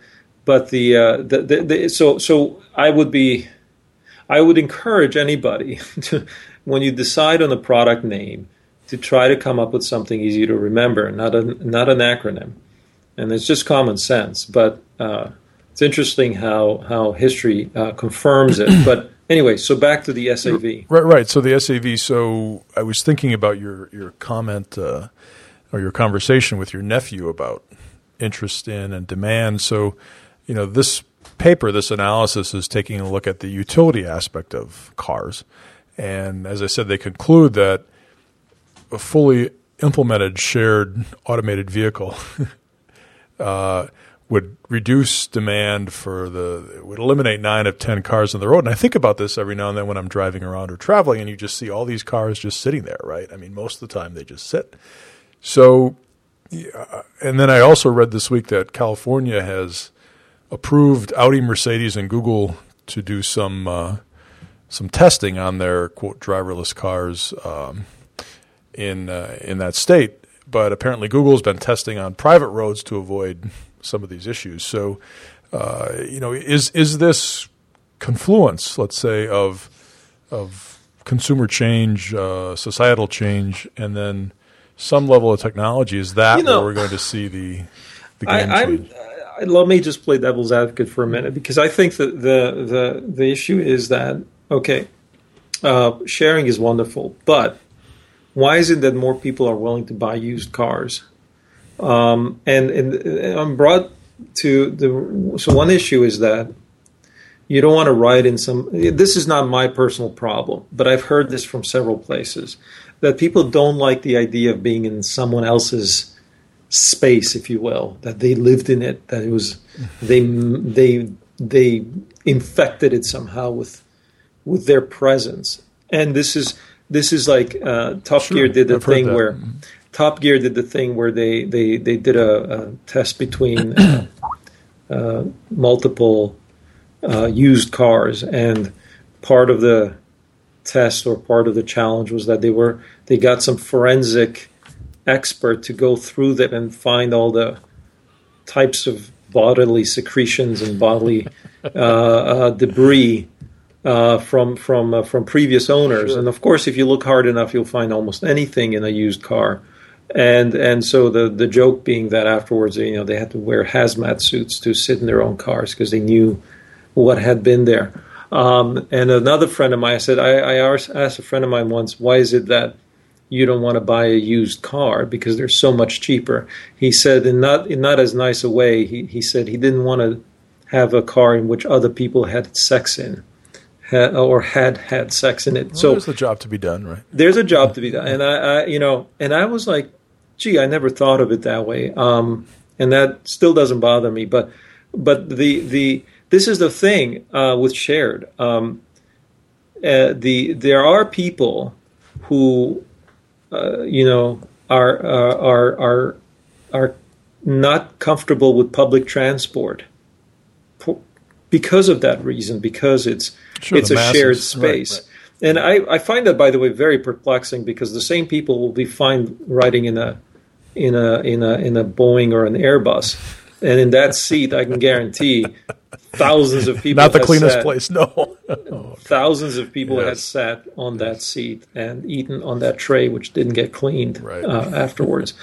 so I would encourage anybody to, when you decide on a product name, to try to come up with something easy to remember, not an acronym. And it's just common sense. But it's interesting how history confirms it. But anyway, so back to the SAV. Right. So the SAV, so I was thinking about your comment or your conversation with your nephew about interest in and demand. So, this paper, this analysis is taking a look at the utility aspect of cars. And as I said, they conclude that a fully implemented shared automated vehicle would would reduce demand it would eliminate 9 of 10 cars on the road. And I think about this every now and then when I'm driving around or traveling, and you just see all these cars just sitting there, right? I mean, most of the time they just sit. So, and then I also read this week that California has approved Audi, Mercedes, and Google to do some testing on their quote driverless cars in that state. But apparently Google's been testing on private roads to avoid some of these issues. So, is this confluence, let's say, of consumer change, societal change, and then some level of technology, is that where we're going to see the game change? Let me just play devil's advocate for a minute, because I think that the issue is that, okay, sharing is wonderful, but why is it that more people are willing to buy used cars? And I'm brought to so one issue is that you don't want to ride in some. This is not my personal problem, but I've heard this from several places, that people don't like the idea of being in someone else's space, if you will, that they lived in it, that it was they infected it somehow with their presence. And this is like Top Gear did the thing where Top Gear did the thing where they did a test between multiple used cars, and part of the test or part of the challenge was that they got some forensic expert to go through that and find all the types of bodily secretions and bodily debris from previous owners. Sure. And of course, if you look hard enough, you'll find almost anything in a used car. And so the joke being that afterwards, they had to wear hazmat suits to sit in their own cars because they knew what had been there. And another friend of mine, I asked a friend of mine once, why is it that you don't want to buy a used car because they're so much cheaper? He said, in not as nice a way, he said he didn't want to have a car in which other people had sex in. Had sex in it. Well, so there's a job to be done, right? There's a job to be done, and I was like, gee, I never thought of it that way, and that still doesn't bother me. But this is the thing with shared. There are people who are not comfortable with public transport because of that reason, because it's a shared space. Right. And I find that, by the way, very perplexing, because the same people will be fine riding in a Boeing or an Airbus, and in that seat, I can guarantee thousands of people. Not the cleanest place, no. Thousands of people had sat on that seat and eaten on that tray, which didn't get cleaned afterwards.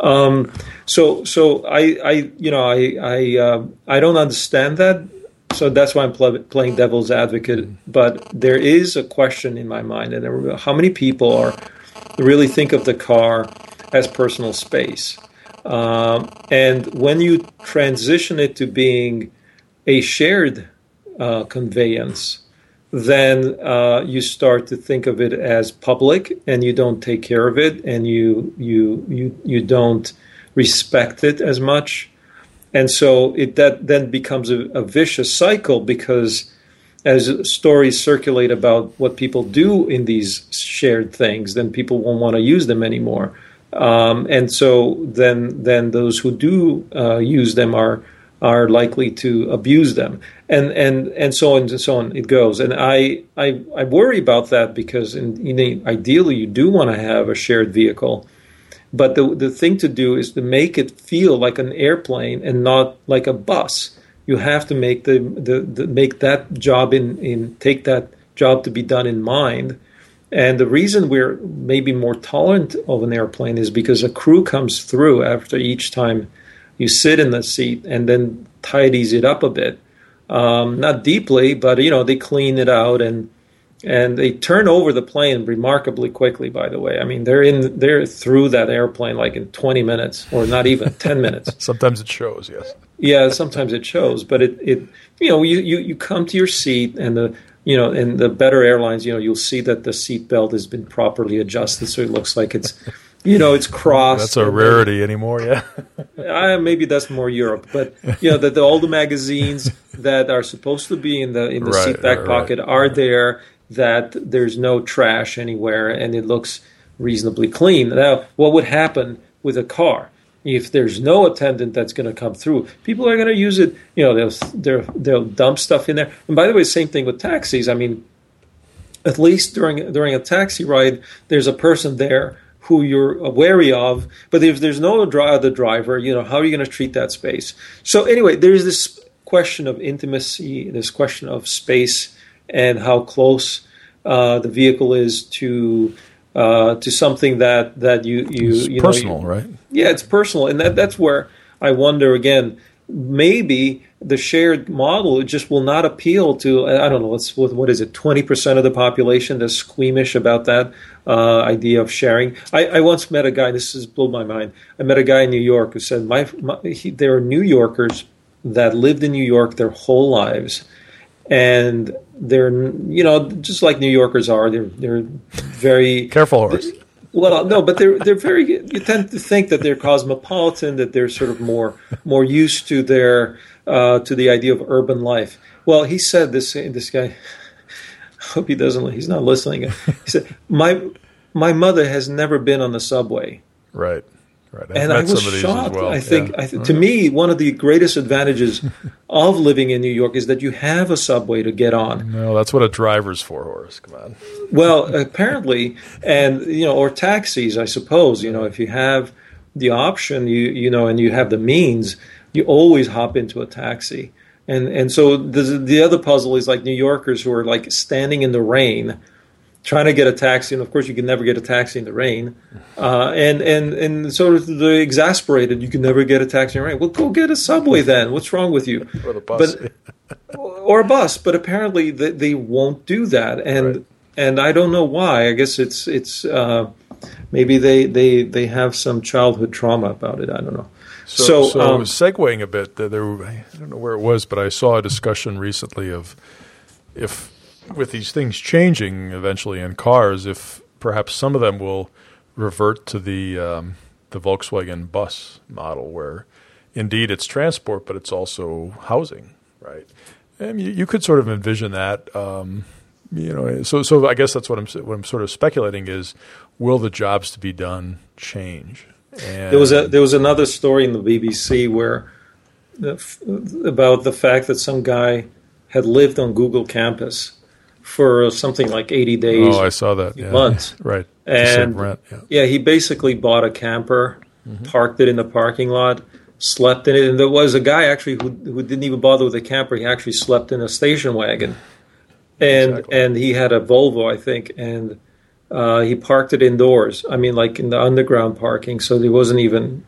So I don't understand that. So that's why I'm playing devil's advocate. But there is a question in my mind, and how many people really think of the car as personal space? And when you transition it to being a shared conveyance, then you start to think of it as public, and you don't take care of it, and you don't respect it as much. And so that then becomes a vicious cycle, because as stories circulate about what people do in these shared things, then people won't want to use them anymore. And so then those who do use them are likely to abuse them, and so on and so on it goes. And I worry about that, because ideally you do want to have a shared vehicle. But the thing to do is to make it feel like an airplane and not like a bus. You have to make make that job take that job to be done in mind. And the reason we're maybe more tolerant of an airplane is because a crew comes through after each time you sit in the seat and then tidies it up a bit, not deeply, but they clean it out and they turn over the plane remarkably quickly, by the way. I mean, they're through that airplane like in 20 minutes, or not even 10 minutes. Sometimes it shows, yes. Yeah, sometimes it shows, but you come to your seat, and in the better airlines, you'll see that the seat belt has been properly adjusted, so it looks like it's It's crossed. That's a rarity anymore, yeah. Maybe that's more Europe, but that all the magazines that are supposed to be in the Right, seat back right, pocket right. are there. That there's no trash anywhere, and it looks reasonably clean. Now, what would happen with a car if there's no attendant that's going to come through? People are going to use it. They'll dump stuff in there. And by the way, same thing with taxis. I mean, at least during a taxi ride, there's a person there who you're wary of. But if there's no other driver, how are you going to treat that space? So anyway, there's this question of intimacy, this question of space, and how close the vehicle is to something that you personal, right? Yeah, it's personal, and that's where I wonder again. Maybe the shared model just will not appeal to, I don't know, what is it, 20% of the population that's squeamish about that idea of sharing. I once met a guy, this has blown my mind. I met a guy in New York who said there are New Yorkers that lived in New York their whole lives, and they're, just like New Yorkers are, they're very... Careful, Horace. Well, no, but they're very. You tend to think that they're cosmopolitan, that they're sort of more used to to the idea of urban life. Well, he said this guy. I hope he's not listening. He said, my mother has never been on the subway. Right. I've And met I was some of these shocked. as well. I think, to me, one of the greatest advantages of living in New York is that you have a subway to get on. No, that's what a driver's for, Horace. Come on. Well, apparently, and or taxis, I suppose. If you have the option, and you have the means, you always hop into a taxi. And so the other puzzle is like New Yorkers who are like standing in the rain, trying to get a taxi, and of course you can never get a taxi in the rain, and sort of the exasperated, you can never get a taxi in the rain. Well, go get a subway then. What's wrong with you? Or the bus. Or a bus. But apparently they won't do that, and I don't know why. I guess it's maybe they have some childhood trauma about it. I don't know. So segueing a bit, I don't know where it was, but I saw a discussion recently of if, with these things changing eventually in cars, if perhaps some of them will revert to the Volkswagen bus model, where indeed it's transport, but it's also housing, right? And you could sort of envision that. So I guess that's what I'm sort of speculating is, will the jobs to be done change? And there was another story in the BBC where about the fact that some guy had lived on Google campus for something like 80 days. Oh, I saw that. Yeah. Months. Right. And rent, he basically bought a camper, parked it in the parking lot, slept in it. And there was a guy actually who didn't even bother with a camper. He actually slept in a station wagon. And he had a Volvo, I think, and he parked it indoors. I mean, like in the underground parking, so there wasn't.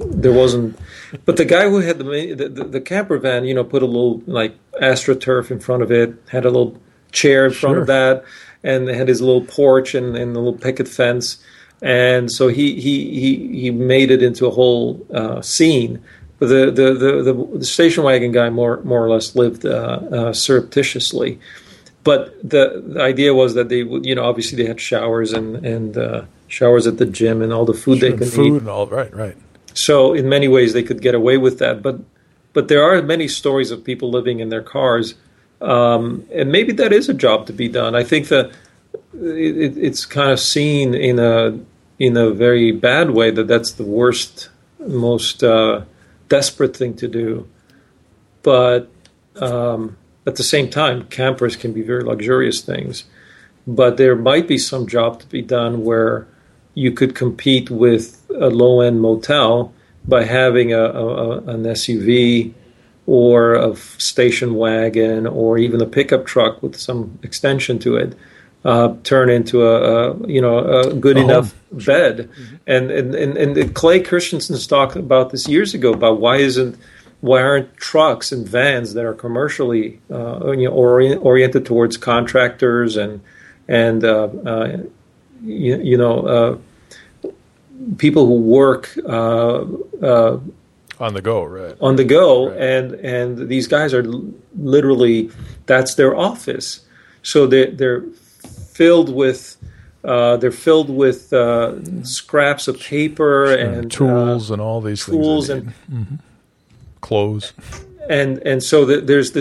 But the guy who had the camper van, put a little like AstroTurf in front of it, had a little chair in front of that, and had his little porch and a little picket fence, and so he made it into a whole scene. But the station wagon guy more or less lived surreptitiously. But the idea was that they would, obviously they had showers and showers at the gym and all the food they could eat. Food and all, right. So in many ways they could get away with that. But there are many stories of people living in their cars, and maybe that is a job to be done. I think that it's kind of seen in a very bad way that's the worst, most desperate thing to do. But at the same time, campers can be very luxurious things. But there might be some job to be done where you could compete with a low-end motel by having an SUV or a station wagon or even a pickup truck with some extension to it turn into a good enough bed. And Clay Christensen's talked about this years ago about why aren't trucks and vans that are commercially oriented towards contractors and people who work on the go, right? On the go, right. And these guys are literally, that's their office. So they're filled with They're filled with scraps of paper and tools and all these tools things. And clothes. And so there's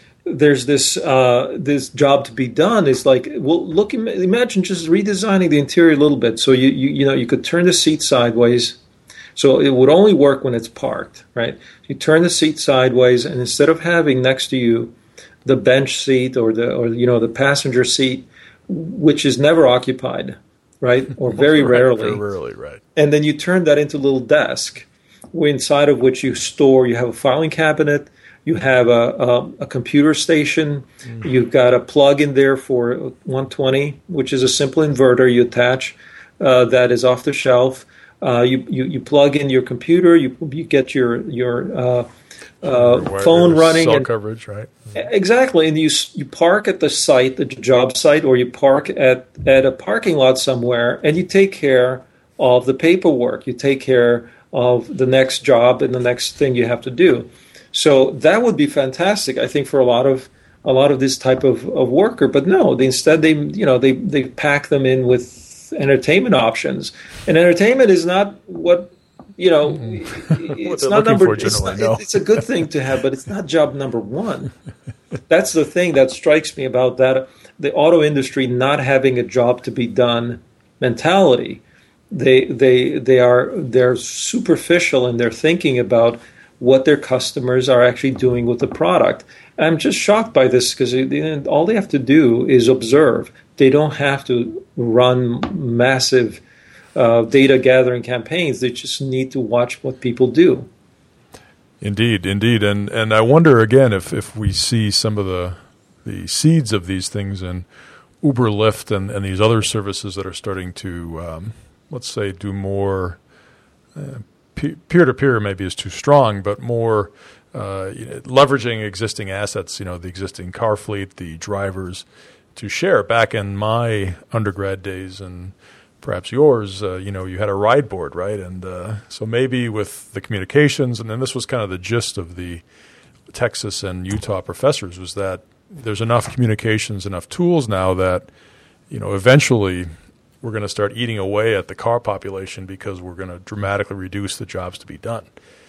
this job to be done. Is like, well, imagine just redesigning the interior a little bit. So you could turn the seat sideways. So it would only work when it's parked, right? You turn the seat sideways, and instead of having next to you the bench seat or the passenger seat, which is never occupied, right, or very rarely, very rarely, right? And then you turn that into a little desk, inside of which you have a filing cabinet, you have a computer station, you've got a plug in there for 120, which is a simple inverter you attach that is off the shelf. You plug in your computer, you get your phone running, cell and coverage, right? Exactly, and you park at the site, the job site, or you park at a parking lot somewhere, and you take care of the paperwork. You take care of the next job and the next thing you have to do. So that would be fantastic, I think, for a lot of this type of worker. But no, instead they pack them in with entertainment options, and entertainment is not what. It's not number. It's a good thing to have, but it's not job number one. That's the thing that strikes me about that the auto industry not having a job to be done mentality. They're superficial in their thinking about what their customers are actually doing with the product. I'm just shocked by this because all they have to do is observe. They don't have to run massive data gathering campaigns. They just need to watch what people do. Indeed. And I wonder, again, if we see some of the seeds of these things in Uber, Lyft, and these other services that are starting to, let's say, do more peer-to-peer maybe is too strong, but more leveraging existing assets, the existing car fleet, the drivers, to share. Back in my undergrad days and perhaps yours, you had a ride board, right? And so maybe with the communications, and then this was kind of the gist of the Texas and Utah professors, was that there's enough communications, enough tools now that, eventually we're going to start eating away at the car population because we're going to dramatically reduce the jobs to be done.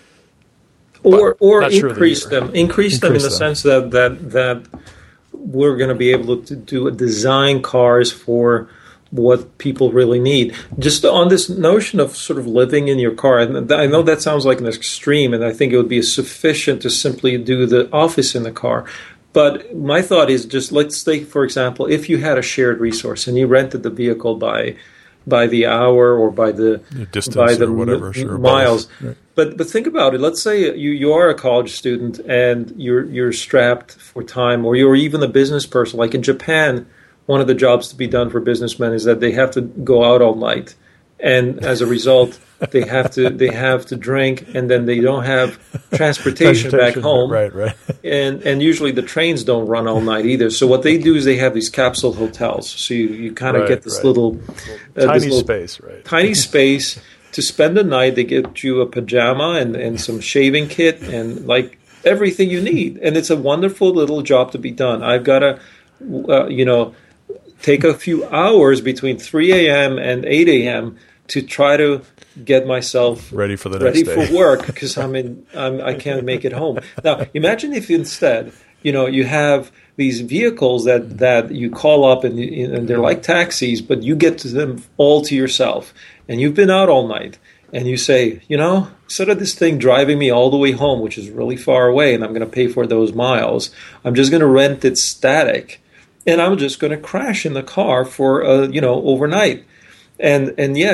Or increase them in the sense that we're going to be able to design cars for what people really need. Just on this notion of sort of living in your car, and I know that sounds like an extreme, and I think it would be sufficient to simply do the office in the car. But my thought is just, let's take, for example, if you had a shared resource and you rented the vehicle by the hour or by the distance or whatever, miles. Right. But think about it. Let's say you are a college student and you're strapped for time, or you're even a business person. Like in Japan, one of the jobs to be done for businessmen is that they have to go out all night, and as a result, they have to drink, and then they don't have transportation back home. Right. And usually the trains don't run all night either. So what they do is they have these capsule hotels. So you kind of get this little tiny space, right? Tiny space to spend the night. They get you a pajama and some shaving kit and like everything you need, and it's a wonderful little job to be done. I've got to, take a few hours between 3 a.m. and 8 a.m. to try to get myself ready for the next day. For work because I can't make it home. Now, imagine if instead, you have these vehicles that you call up and they're like taxis, but you get to them all to yourself, and you've been out all night, and you say, instead of this thing driving me all the way home, which is really far away, and I'm going to pay for those miles, I'm just going to rent it static. And I'm just going to crash in the car for overnight, and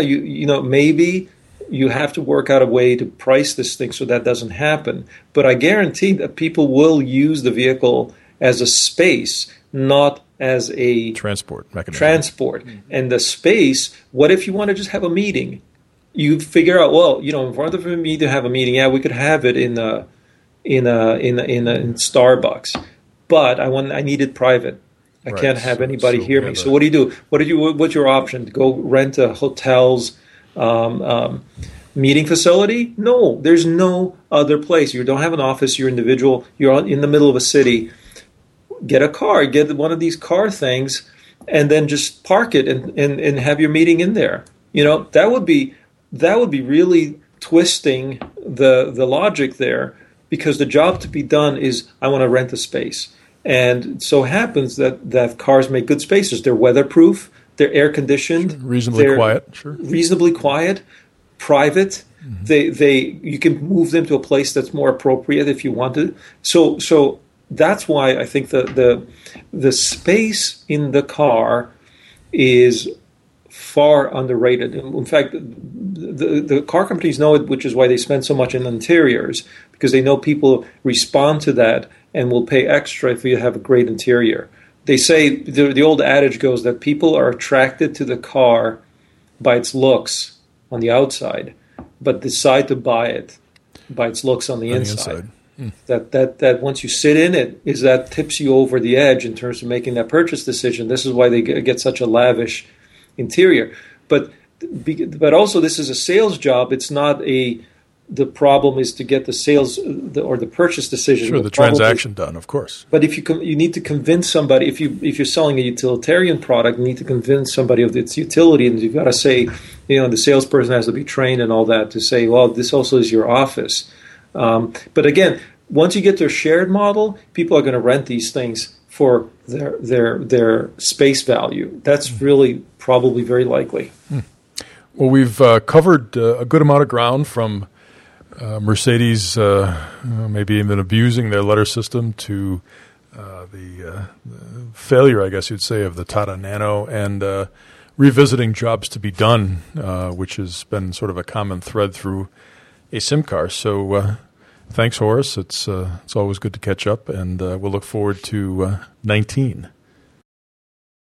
maybe you have to work out a way to price this thing so that doesn't happen. But I guarantee that people will use the vehicle as a space, not as a transport mechanism. And the space. What if you want to just have a meeting? You figure out, in order for me to have a meeting, we could have it in Starbucks, but I need it private. I can't have anybody hear me. So what do you do? What's your option? Go rent a hotel's meeting facility? No, there's no other place. You don't have an office. You're individual. You're in the middle of a city. Get a car. Get one of these car things and then just park it and have your meeting in there. That would be really twisting the logic there, because the job to be done is I want to rent a space. And it so happens that cars make good spaces. They're weatherproof, they're air conditioned, reasonably quiet, private. Mm-hmm. You can move them to a place that's more appropriate if you wanted. So that's why I think the space in the car is far underrated. In fact, the car companies know it, which is why they spend so much in interiors, because they know people respond to that and will pay extra if you have a great interior. They say, the old adage goes that people are attracted to the car by its looks on the outside, but decide to buy it by its looks on the inside. That once you sit in it, that tips you over the edge in terms of making that purchase decision. This is why they get such a lavish interior. But also, this is a sales job. It's not the problem is to get the sales or the purchase decision. Sure, the transaction done, of course. But if you need to convince somebody, if you're selling a utilitarian product, you need to convince somebody of its utility, and you've got to say, the salesperson has to be trained and all that to say, well, this also is your office. But again, once you get to a shared model, people are going to rent these things for their space value. That's really probably very likely. Well, we've covered a good amount of ground, from Mercedes maybe even abusing their letter system to the failure, I guess you'd say, of the Tata Nano, and revisiting jobs to be done, which has been sort of a common thread through a SIM car. So thanks, Horace. It's always good to catch up, and we'll look forward to 19.